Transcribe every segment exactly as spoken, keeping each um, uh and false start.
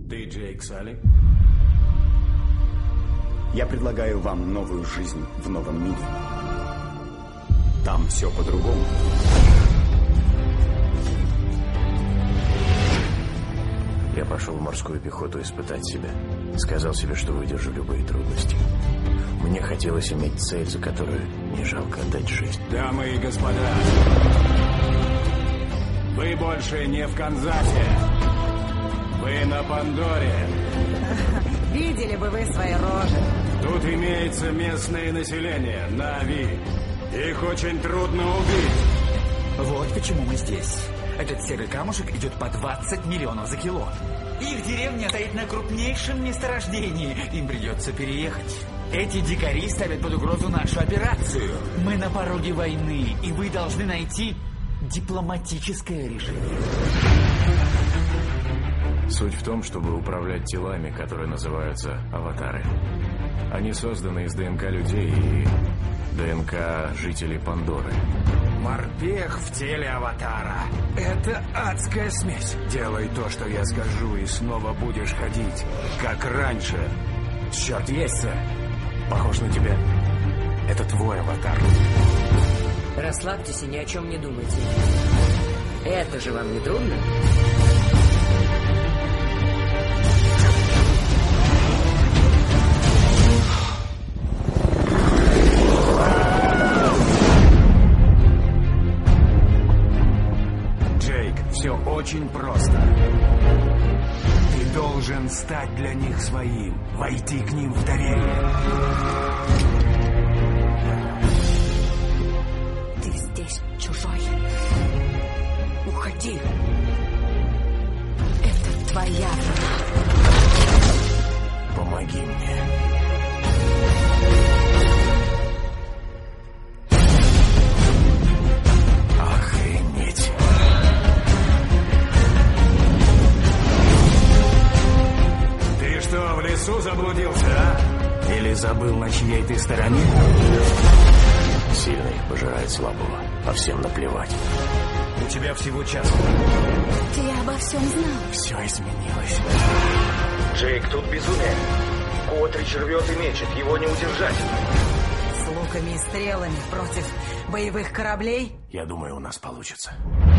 Ты Джейк Салли? Я предлагаю вам новую жизнь в новом мире. Там все по-другому. Я пошел в морскую пехоту испытать себя. Сказал себе, что выдержу любые трудности. Мне хотелось иметь цель, за которую не жалко отдать жизнь. Дамы и господа, вы больше не в Канзасе. Вы на Пандоре. Видели бы вы свои рожи. Тут имеется местное население, Нави. Их очень трудно убить. Вот почему мы здесь. Этот серый камушек идет по двадцать миллионов за кило. Их деревня стоит на крупнейшем месторождении. Им придется переехать. Эти дикари ставят под угрозу нашу операцию. Мы на пороге войны, и вы должны найти дипломатическое решение. Суть в том, чтобы управлять телами, которые называются аватары. Они созданы из ДНК людей и ДНК жителей Пандоры. Морпех в теле аватара. Это адская смесь. Делай то, что я скажу, и снова будешь ходить, как раньше. Черт, есть, сэр. Похож на тебя. Это твой аватар. Расслабьтесь и ни о чем не думайте. Это же вам не трудно? Все очень просто. Ты должен стать для них своим, войти к ним в доверие. Ты здесь чужой. Уходи. Это твоя вина. Помоги мне. Охренеть. Что, в лесу заблудился, а? Или забыл, на чьей ты стороне? Сильный пожирает слабого, а всем наплевать. У тебя всего час. Ты обо всем знал. Все изменилось. Джейк, тут безумие. Котрич рвет и мечет, его не удержать. С луками и стрелами против боевых кораблей? Я думаю, у нас получится.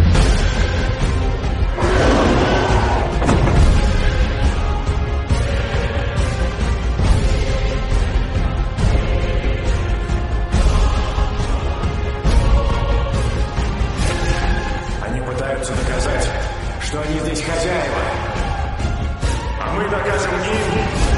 Пытаются доказать, что они здесь хозяева. А мы докажем им,